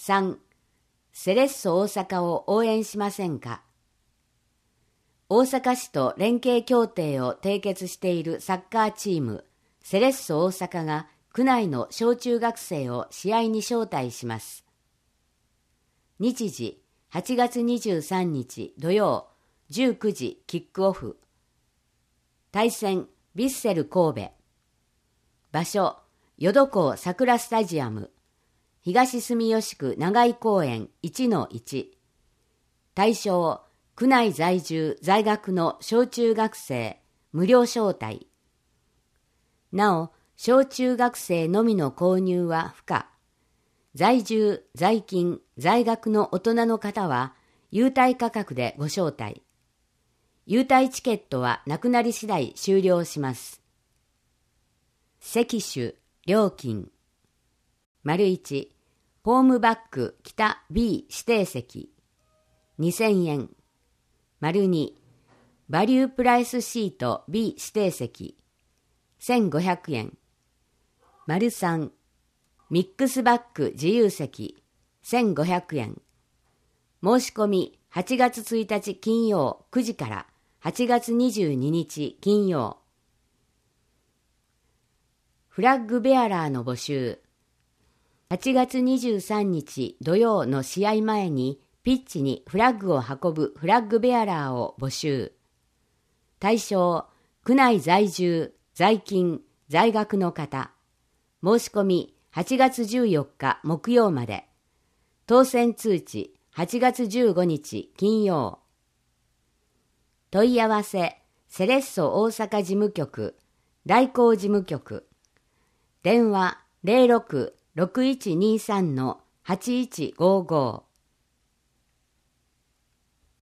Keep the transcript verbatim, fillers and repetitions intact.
さん、セレッソ大阪を応援しませんか。大阪市と連携協定を締結しているサッカーチーム、セレッソ大阪が区内の小中学生を試合に招待します。日時、はちがつにじゅうさんにち土曜、じゅうくじキックオフ。対戦、ヴィッセル神戸。場所、淀港桜スタジアム。東住吉区長井公園 いちのいち。対象、区内在住在学の小中学生、無料招待。なお、小中学生のみの購入は不可。在住、在勤、在学の大人の方は、優待価格でご招待。優待チケットはなくなり次第終了します。席種、料金。丸いち、ホームバック北 B 指定席。にせんえん。丸に、バリュープライスシート B 指定席。せんごひゃくえん。丸さん、ミックスバック自由席。せんごひゃくえん。申し込みはちがつついたち金曜くじからはちがつにじゅうににち金曜。フラッグベアラーの募集。はちがつにじゅうさんにち土曜の試合前にピッチにフラッグを運ぶフラッグベアラーを募集。対象、区内在住、在勤、在学の方。申し込みはちがつじゅうよっか木曜まで。当選通知はちがつじゅうごにち金曜。問い合わせ、セレッソ大阪事務局、代行事務局。電話 ゼロろく ろくいちにさん はちいちごご。